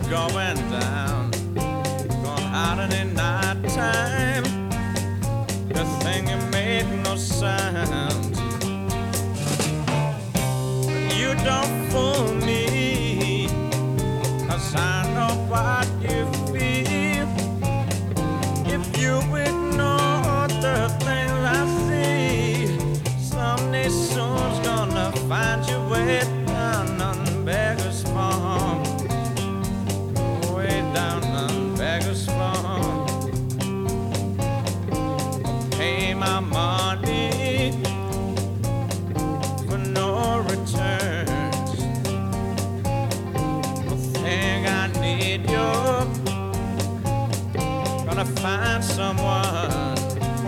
going down, going out in the night time. The thing you made no sound. You don't fool me, 'cause I know what you feel. If you ignore the things I see, someday soon's gonna find you way down on Beggar's Farm. Way down on Beggar's Farm. Pay my money for no returns. I think I need you. Gonna find someone.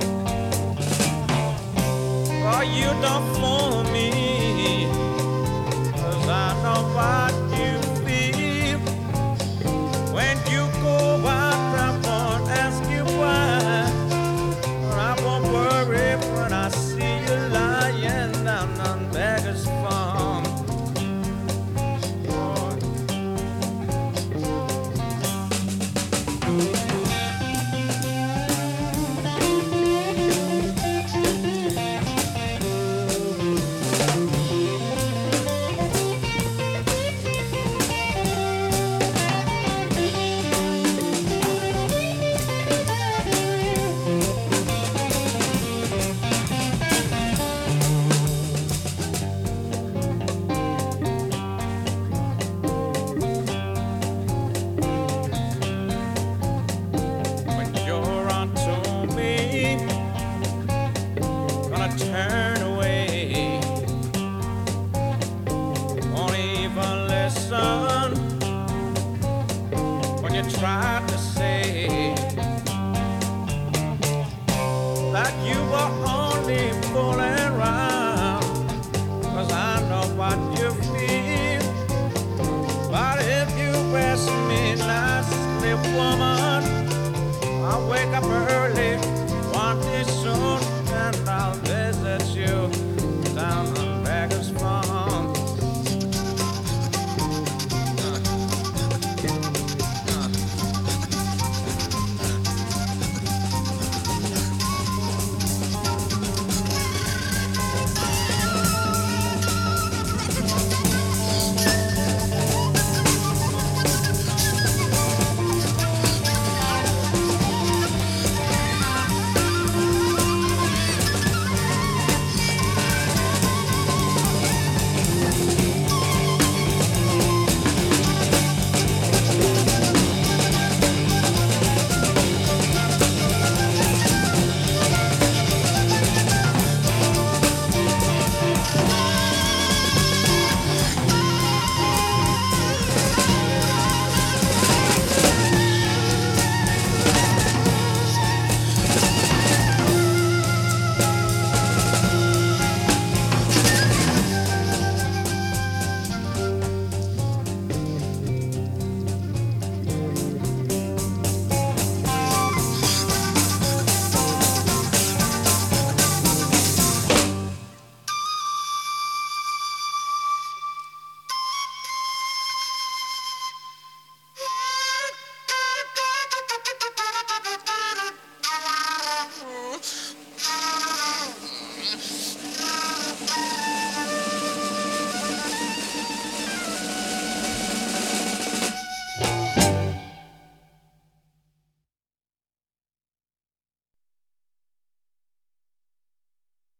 Oh, you don't fool me, 'cause I know what you feel. When you go out, I won't ask you why. I won't worry when I see you lying down on Beggar's Farm. Oh. When you're onto me, gonna turn away. Won't even listen when you try to say that you were only fooling around. 'Cause I know what you feel. But if you ask me nicely, woman, I'll wake up early one day soon and I'll